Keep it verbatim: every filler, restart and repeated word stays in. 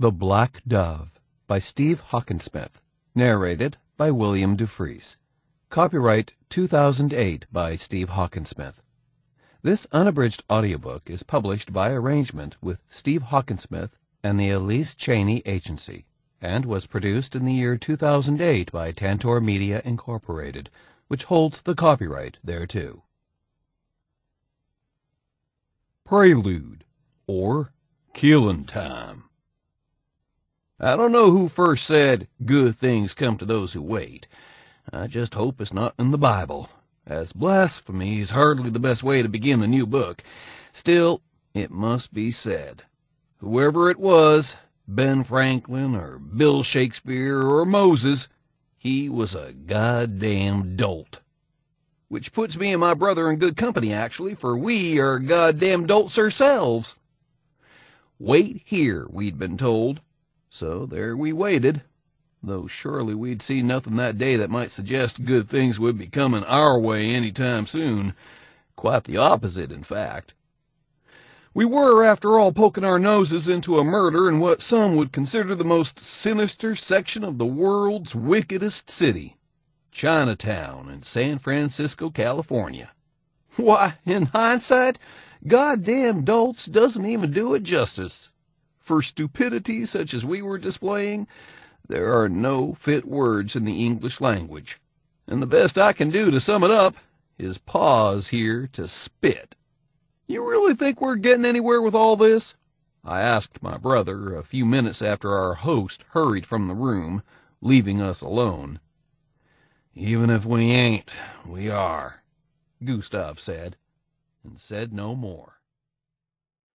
The Black Dove by Steve Hawkinsmith. Narrated by William Dufresne. Copyright two thousand eight by Steve Hawkinsmith. This unabridged audiobook is published by arrangement with Steve Hawkinsmith and the Elise Cheney Agency, and was produced in the year two thousand eight by Tantor Media Incorporated, which holds the copyright thereto. Prelude, or Killing Time. I don't know who first said, "Good things come to those who wait." I just hope it's not in the Bible, as blasphemy is hardly the best way to begin a new book. Still, it must be said. Whoever it was, Ben Franklin or Bill Shakespeare or Moses, he was a goddamn dolt. Which puts me and my brother in good company, actually, for we are goddamn dolts ourselves. Wait here, we'd been told. So there we waited, though surely we'd see nothing that day that might suggest good things would be coming our way any time soon. Quite the opposite, in fact. We were, after all, poking our noses into a murder in what some would consider the most sinister section of the world's wickedest city, Chinatown in San Francisco, California. Why, in hindsight, goddamn dolts doesn't even do it justice. For stupidity such as we were displaying, there are no fit words in the English language, and the best I can do to sum it up is pause here to spit. You really think we're getting anywhere with all this? I asked my brother a few minutes after our host hurried from the room, leaving us alone. Even if we ain't, we are, Gustav said, and said no more.